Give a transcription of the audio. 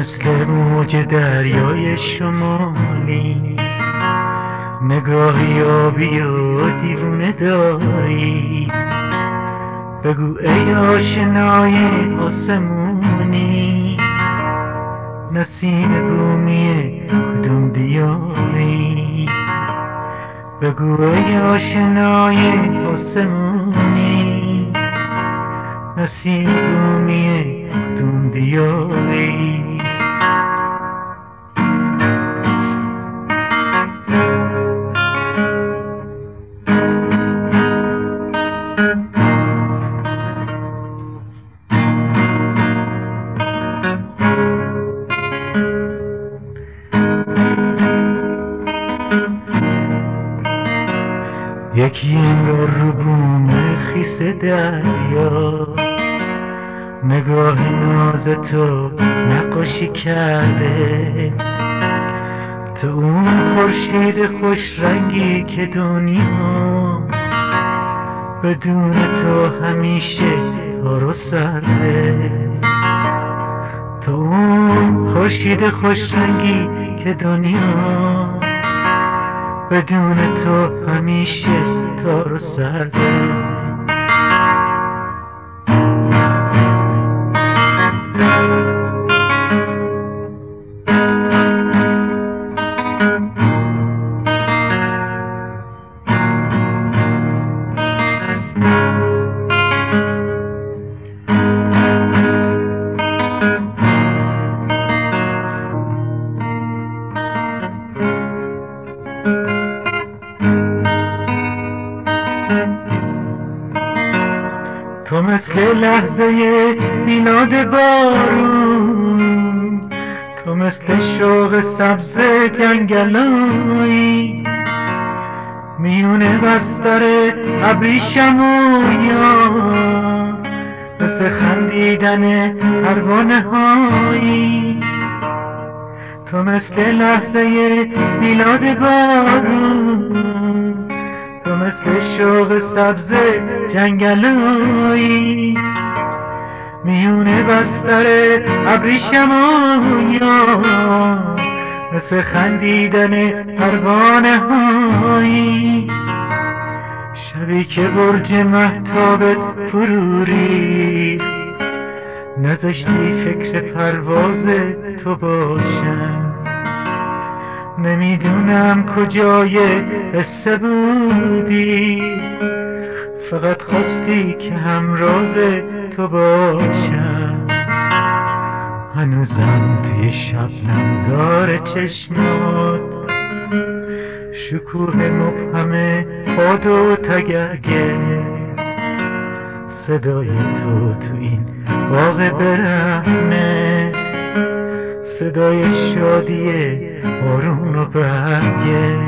مثل موج دریای شمالی، نگاهی آبی و دیوونه داری. بگو ای آشنای آسمونی، نسیم بومی کدوم دیاری. بگو ای آشنای آسمونی، نسیم بومی کدوم دیاری. یکی انگار رو بوم خیس دریا، نگاه ناز تو نقاشی کرده. تو اون خورشید خوش رنگی که دنیا بدون تو همیشه تار و سرده. تو اون خورشید خوش رنگی که دنیا بدون تو همیشه تار و سرده. تو مثل لحظه میلاد بارون، تو مثل شوق سبز جنگلایی، میونه بستر ابریشم و یار، مثل خندیدن پروانه هایی. تو مثل لحظه میلاد بارون، تو مثل شوق سبز جنگلایی، میونه بستر ابریشم و یار، مثل خندیدن پروانه هایی. شبی که برج مهتابت فرو ریخت، نذاشتی فکر پرواز تو باشم. نمیدونم کجای قصه بودی، فقط خواستی که همراز تو باشم. هنوزم توی شبنم زار چشمات، شکوه مبهم باد و تگرگه، صدای تو این باغ برهنه، صدای شادی بارون و برگه.